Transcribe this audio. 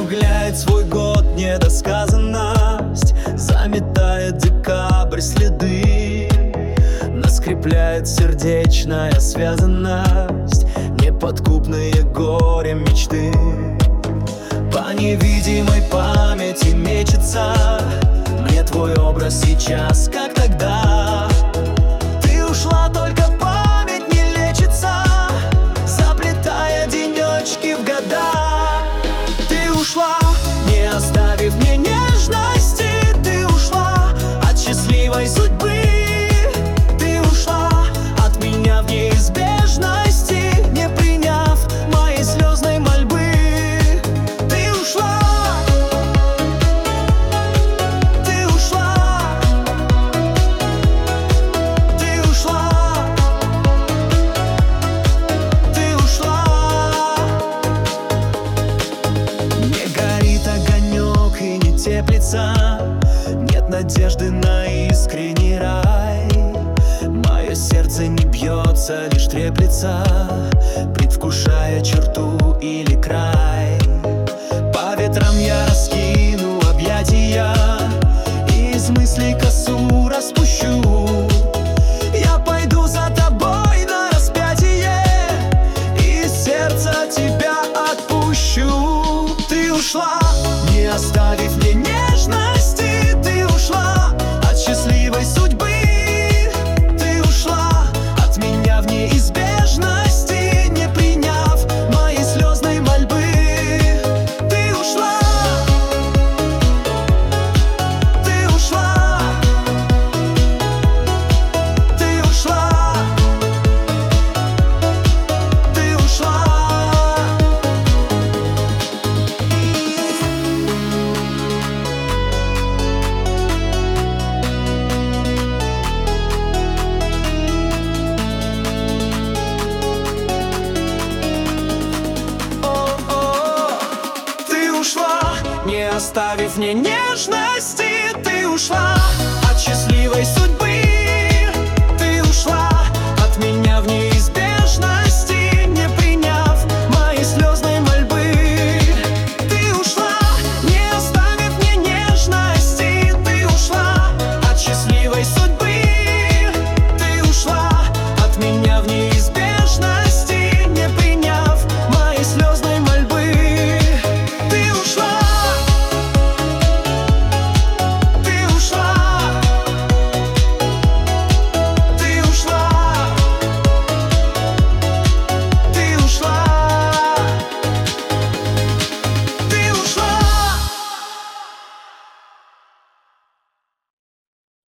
Округляет свой год недосказанность, заметает декабрь следы, нас скрепляет сердечная связанность, неподкупные горем мечты. По невидимой памяти мечется мне твой образ сейчас, как тогда. Ты ушла, только память не лечится, заплетая денечки в года. Ты ушла, не оставив мне нежности. Ты ушла от счастливой судьбы. Ты ушла от меня в неизбежности, не приняв моей слезной мольбы. Ты ушла, ты ушла, ты ушла, ты ушла. Не горит огонек и не теплится, нет надежды на искренний рай. Мое сердце не бьется, лишь треплется, предвкушая черту или край. По ветрам я раскину объятия, из мыслей косу распущу. Я пойду за тобой на распятие, из сердца тебя отпущу. Ты ушла, не оставив мне нежности. Ты ушла от счастливой судьбы. Ты ушла от меня в неизбежности, не приняв моей слезной мольбы. Ты ушла, ты ушла, ты ушла, ты ушла. Ты ушла, не оставив мне нежности. Ты ушла от счастливой судьбы.